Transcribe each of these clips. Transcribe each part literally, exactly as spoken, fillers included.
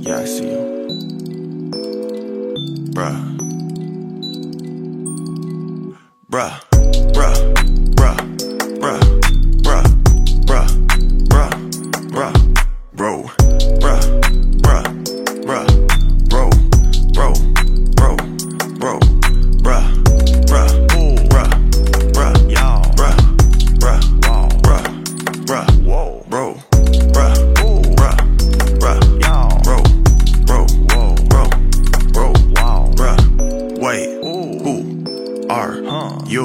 Yeah, I see you. Bruh. Bruh. Bruh. Bruh. Bruh. Bruh. Bruh. Bruh. Bruh. Bro. Bruh. Bruh. Bruh. Bro. Bro. Bro. Bro. Bruh. Bruh. Bruh. Bruh. Y'all. Bruh. Bruh. Wow. Bruh. Bruh. Whoa. Bro. Bruh. Bruh. Bruh. Y'all. Bro. Bro. Whoa. Bro. Bro. Wow. Bruh. Wait. Who are you?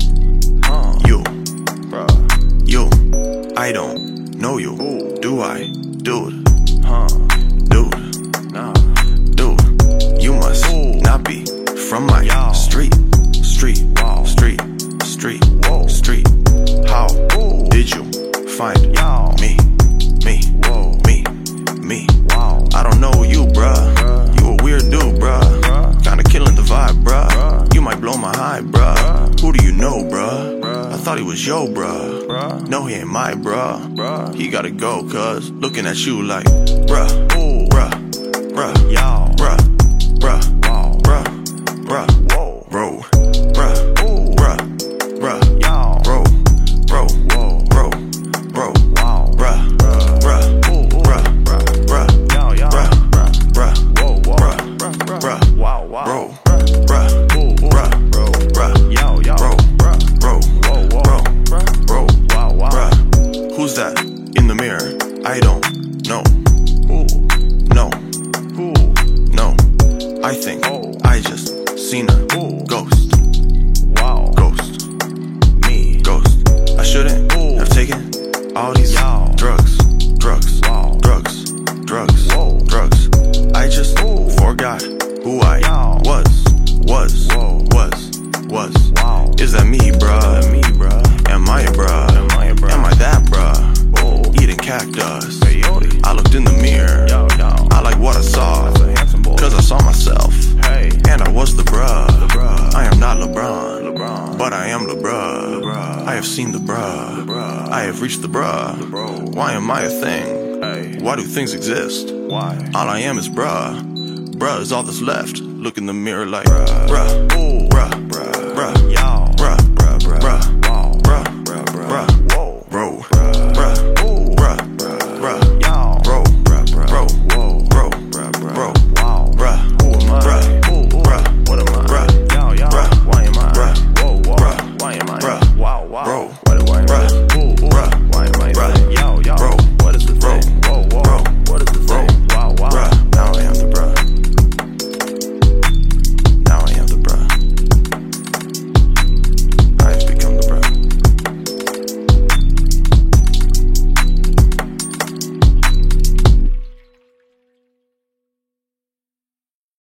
You. Bruh. You. I don't know you. Do I? Dude. Huh. Dude. Nah. Dude. You must not be from my street. Street. Wow. Street. Street. Whoa. Street. How did you find me? Me. Whoa. Me. Me. Wow. I don't know you, bruh. You a weird dude, bruh. Kinda killing the vibe, bruh. You might blow my high, bruh. Who do you know, bruh? I thought he was yo, bruh. No, he ain't my bruh. He gotta go, cuz looking at you like, bruh, bruh, bruh, y'all, bruh, bruh, bruh, bruh, whoa, bro, bruh, bruh, bruh, y'all, bro, bro, whoa, bro, bro, wow, bruh, bruh, bruh, bruh, bruh, bruh, bruh, bruh, whoa, bruh, bruh, wow, wow, bro, bruh, bruh, bruh, bruh, yo, yo, bro, bro, whoa, bro, bro, wow, wow, bruh. Who's that in the mirror? I don't know. Ooh, no. Ooh, no. I think I just seen a ghost. Wow. Ghost. Me. Ghost. I shouldn't have taken all these drugs. Drugs. Wow. Drugs. Drugs. Whoa. Drugs. I just forgot who I was. Was. Was. Was. Wow. Is that me, bruh? Me, bruh. Am I a bruh? Am I a bruh? Am I that bruh? Eating cactus. Peyote. I looked in the mirror. Yo, yo. I like what I saw. Cause I saw myself. Hey. And I was the bruh. The bruh. I am not LeBron. LeBron. But I am LeBruh. LeBruh. I have seen the bruh. LeBruh. I have reached the bruh. The bro. Why am I a thing? Hey. Why do things exist? Why? All I am is bruh. Bruh is all that's left. Look in the mirror like bruh. Bruh. Bruh. Bruh. Bruh. Bruh.